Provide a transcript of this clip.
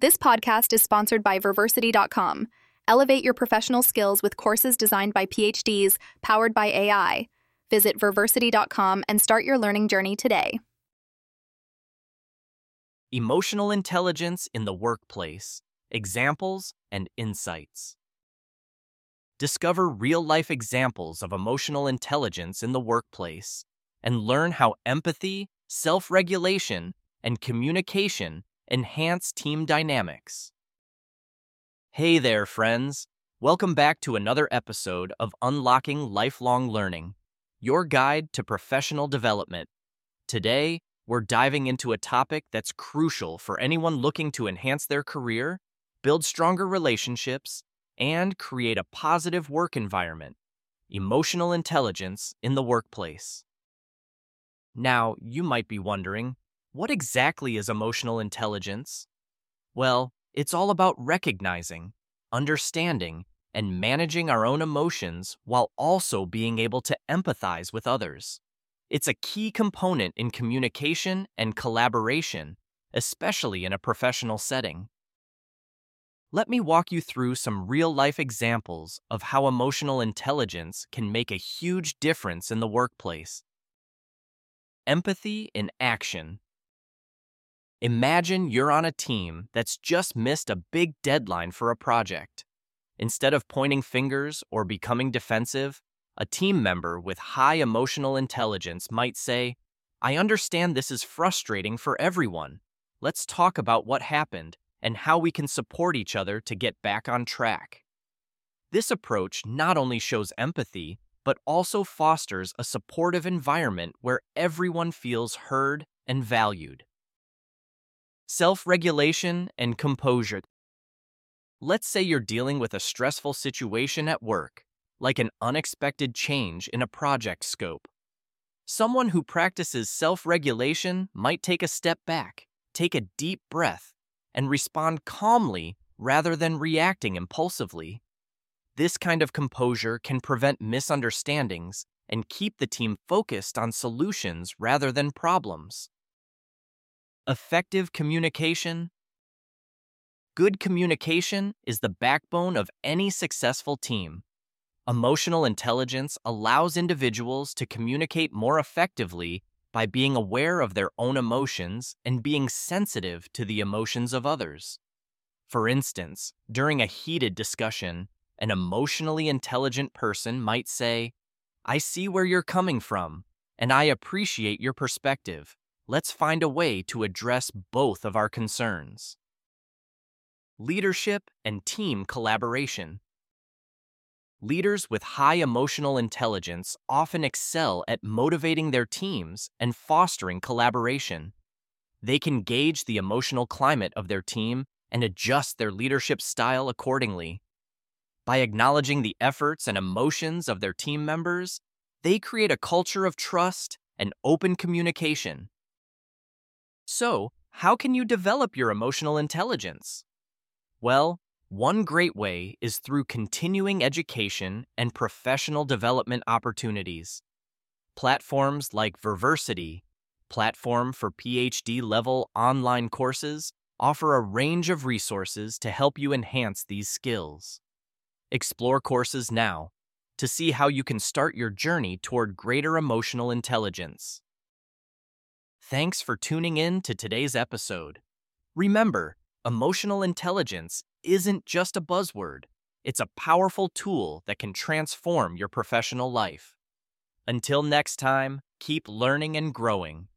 This podcast is sponsored by Verversity.com. Elevate your professional skills with courses designed by PhDs, powered by AI. Visit Verversity.com and start your learning journey today. Emotional intelligence in the workplace. Examples and insights. Discover real-life examples of emotional intelligence in the workplace and learn how empathy, self-regulation, and communication enhance team dynamics. Hey there, friends. Welcome back to another episode of Unlocking Lifelong Learning, your guide to professional development. Today, we're diving into a topic that's crucial for anyone looking to enhance their career, build stronger relationships, and create a positive work environment: emotional intelligence in the workplace. Now, you might be wondering, what exactly is emotional intelligence? Well, it's all about recognizing, understanding, and managing our own emotions while also being able to empathize with others. It's a key component in communication and collaboration, especially in a professional setting. Let me walk you through some real-life examples of how emotional intelligence can make a huge difference in the workplace. Empathy in action. Imagine you're on a team that's just missed a big deadline for a project. Instead of pointing fingers or becoming defensive, a team member with high emotional intelligence might say, "I understand this is frustrating for everyone. Let's talk about what happened and how we can support each other to get back on track." This approach not only shows empathy, but also fosters a supportive environment where everyone feels heard and valued. Self-regulation and composure. Let's say you're dealing with a stressful situation at work, like an unexpected change in a project scope. Someone who practices self-regulation might take a step back, take a deep breath, and respond calmly rather than reacting impulsively. This kind of composure can prevent misunderstandings and keep the team focused on solutions rather than problems. Effective communication. Good communication is the backbone of any successful team. Emotional intelligence allows individuals to communicate more effectively by being aware of their own emotions and being sensitive to the emotions of others. For instance, during a heated discussion, an emotionally intelligent person might say, "I see where you're coming from, and I appreciate your perspective. Let's find a way to address both of our concerns." Leadership and team collaboration. Leaders with high emotional intelligence often excel at motivating their teams and fostering collaboration. They can gauge the emotional climate of their team and adjust their leadership style accordingly. By acknowledging the efforts and emotions of their team members, they create a culture of trust and open communication. So, how can you develop your emotional intelligence? Well, one great way is through continuing education and professional development opportunities. Platforms like Verversity, platform for PhD-level online courses, offer a range of resources to help you enhance these skills. Explore courses now to see how you can start your journey toward greater emotional intelligence. Thanks for tuning in to today's episode. Remember, emotional intelligence isn't just a buzzword. It's a powerful tool that can transform your professional life. Until next time, keep learning and growing.